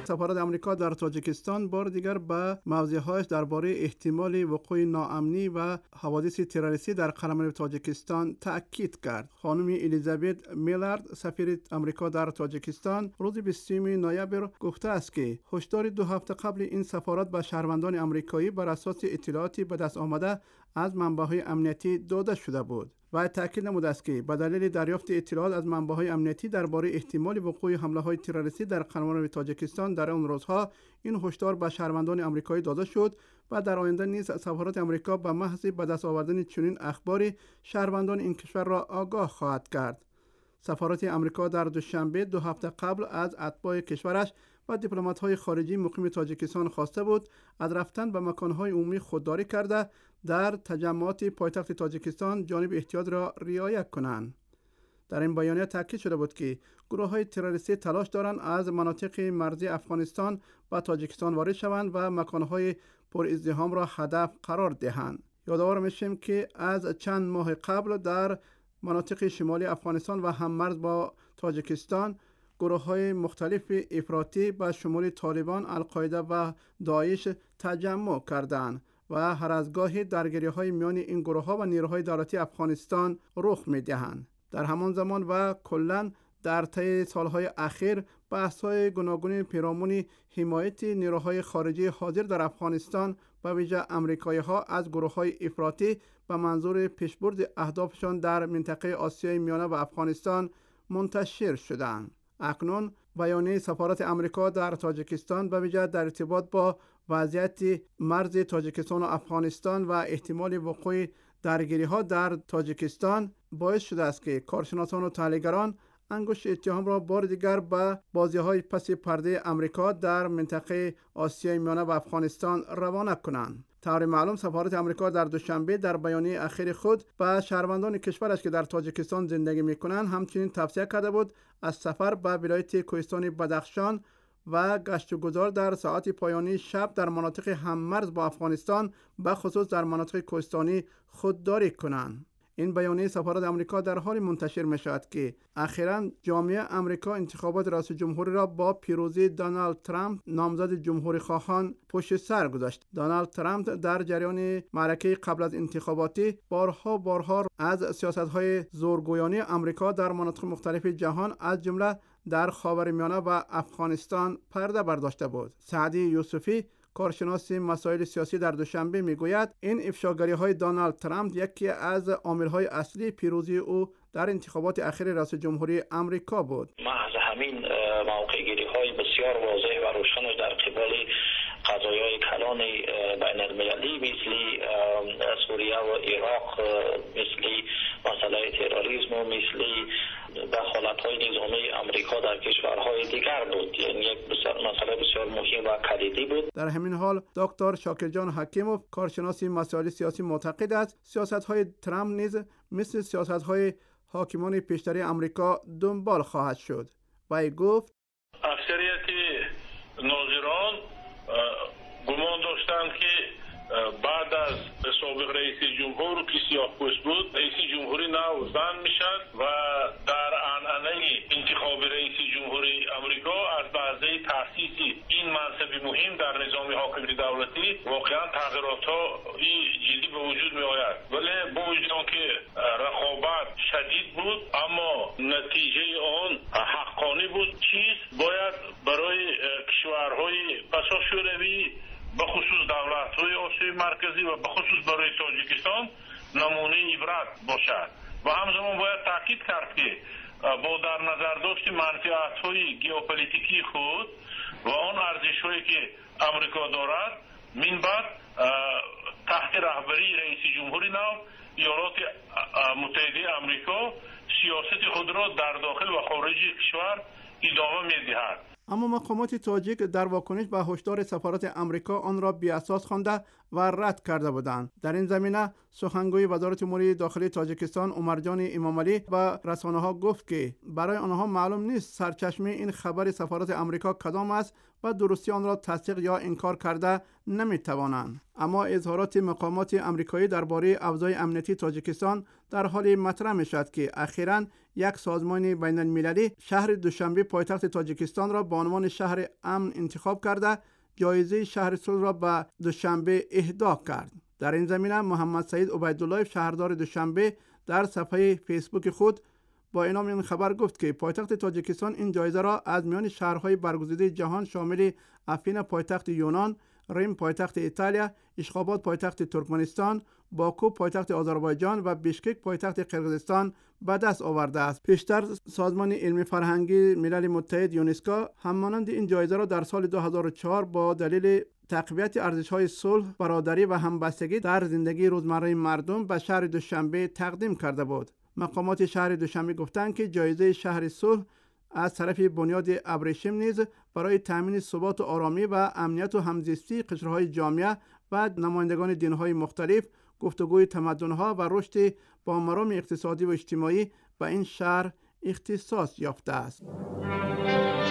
سفارت آمریکا در تاجیکستان بار دیگر به موضوعهایش درباره احتمال وقوع ناامنی و حوادث تروریستی در قلمرو تاجیکستان تاکید کرد. خانم الیزابت میلارد سفیر آمریکا در تاجیکستان روز 20 نوامبر گفته است که هشدار 2 هفته قبل این سفارت به شهروندان آمریکایی بر اساس اطلاعاتی به دست آمده از منبع‌های امنیتی داده شده بود و تاکید نموده است که به دلیل دریافت اطلاعات از منبع‌های امنیتی درباره احتمال وقوع حمله‌های تروریستی در قلمرو تاجیکستان در آن روزها این هشدار به شهروندان آمریکایی داده شد و در آینده نیز سفارت آمریکا به محض به دست آوردن چنین اخباری شهروندان این کشور را آگاه خواهد کرد. سفارت آمریکا در دوشنبه 2 هفته قبل از اتباع کشورش و دیپلمات‌های خارجی مقیم تاجیکستان خواسته بود از رفتن به مکان‌های عمومی خودداری کرده در تجمعات پایتخت تاجیکستان جانب احتیاط را رعایت کنند. در این بیانیه تاکید شده بود که گروه‌های تروریستی تلاش دارند از مناطق مرزی افغانستان به تاجیکستان وارد شوند و مکان‌های پر ازدحام را هدف قرار دهند. یادآور می‌شیم که از چند ماه قبل در مناطق شمالی افغانستان و هممرز با تاجیکستان گروه‌های مختلف افراطی به شمول طالبان، القاعده و داعش تجمع کردند و هر از گاهی درگیری‌های میان این گروه‌ها و نیروهای دولتی افغانستان رخ می‌دهند. در همان زمان و کلاً در طی سالهای اخیر بحث‌های گوناگون پیرامون حمایت نیروهای خارجی حاضر در افغانستان به ویژه آمریکایی‌ها از گروه‌های افراطی به منظور پیشبرد اهدافشان در منطقه آسیای میانه و افغانستان منتشر شدند. اکنون بیانیه سفارت آمریکا در تاجیکستان به ویژه در ارتباط با وضعیت مرز تاجیکستان و افغانستان و احتمال وقوع درگیری‌ها در تاجیکستان باعث شده است که کارشناسان و تحلیلگران انگشت اتهام را بار دیگر به بازی‌های پس پرده آمریکا در منطقه آسیای میانه و افغانستان روانه کنند. طور معلوم سفارت آمریکا در دوشنبه در بیانیه اخیر خود به شهروندان کشورش که در تاجیکستان زندگی می‌کنند همچنین توصیه کرده بود از سفر به ولایت کوهستان بدخشان و گشت و گذار در ساعات پایانی شب در مناطق هممرز با افغانستان به خصوص در مناطق کوهستانی خودداری کنند. این بیانیه سفارت آمریکا در حال منتشر می شود که اخیراً جامعه آمریکا انتخابات رئیس جمهوری را با پیروزی دونالد ترامپ نامزد جمهوری خواهان پشت سر گذاشت. دونالد ترامپ در جریان معرکه قبل از انتخاباتی بارها از سیاست‌های زورگویانه آمریکا در مناطق مختلف جهان از جمله در خاورمیانه و افغانستان پرده برداشته بود. سعدی یوسفی کارشناس مسائل سیاسی در دوشنبه میگوید این افشاگری‌های دونالد ترامپ یکی از عامل‌های اصلی پیروزی او در انتخابات اخیر رئیس جمهوری آمریکا بود. محض همین موقع‌گیری‌های بسیار واضح و روشنش در قبال قضایای کلان بین المللی مثل سوریه و عراق، مثل مسئله تروریسم و مثل دخالت‌های نظامی آمریکا در کشورهای دیگر بود. یعنی یک مسئله بسیار مهم و کلیدی بود. در همین حال دکتر شاکرجان حکیموف کارشناس مسائل سیاسی معتقد است سیاست‌های ترامپ نیز مثل سیاست‌های حاکمان پیشتری آمریکا دنبال خواهد شد. وی گفت اکثریت ناظران گمان داشتند که بعد از سابق رئیس جمهور که سیاه‌پوست بود رئیس جمهوری نو زن میشد و در عنعنه انتخاب رئیس جمهوری آمریکا از لحظه تأسیس این منصب مهم در نظام حاکمیت دولتی واقعا تغییرات جدی به وجود می آید. ولی با وجود که رقابت شدید بود اما نتیجه آن حقانی بود. چیز باید برای کشورهای پساشوروی به خصوص دولت‌های آسیای مرکزی و به خصوص برای تاجیکستان نمونه عبرت باشد و همزمان باید تاکید کرد که با در نظر داشت منفعت‌های ژئوپلیتیکی خود و آن ارزش‌هایی که آمریکا دارد من بعد تحت رهبری رئیس جمهوری نو ایالات متحده آمریکا سیاست خود را در داخل و خارج کشور ادامه می‌دهد. اما مقامات تاجیک در واکنش به هشدار سفارت آمریکا آن را بی‌اساس خوانده و رد کرده بودند. در این زمینه سخنگوی وزارت امور داخلی تاجیکستان عمرجان امامعلی به رسانه‌ها گفت که برای آنها معلوم نیست سرچشمه این خبر سفارت آمریکا کدام است و درستی آن را تصدیق یا انکار کرده نمی‌توانند. اما اظهارات مقامات آمریکایی درباره اوضاع امنیتی تاجیکستان در حال مطرح می‌شد که اخیراً یک سازمان بین‌المللی شهر دوشنبه پایتخت تاجیکستان را به بانوان شهر امن انتخاب کرده جایزه شهر صلح را به دوشنبه اهدا کرد. در این زمینه محمد سعید عبیدالله شهردار دوشنبه در صفحه فیسبوک خود با اعلام این خبر گفت که پایتخت تاجیکستان این جایزه را از میان شهرهای برگزیده جهان شامل افین پایتخت یونان، ریم پایتخت ایتالیا، اشخاباد پایتخت ترکمنستان، باکو پایتخت آذربایجان و بیشکک پایتخت قرقیزستان به دست آورده است. پیشتر سازمان علمی فرهنگی ملل متحد یونسکو همانند این جایزه را در سال 2004 با دلیل تقویت ارزش‌های صلح، برادری و همبستگی در زندگی روزمره مردم به شهر دوشنبه تقدیم کرده بود. مقامات شهر دوشنبه گفتند که جایزه شهر صلح از طرف بنیاد ابریشم نیز برای تامین ثبات و آرامی و امنیت و همزیستی قشرهای جامعه و نمایندگان دین‌های مختلف، گفتگوی تمدن‌ها و رشد با مرام اقتصادی و اجتماعی به این شهر اختصاص یافته است.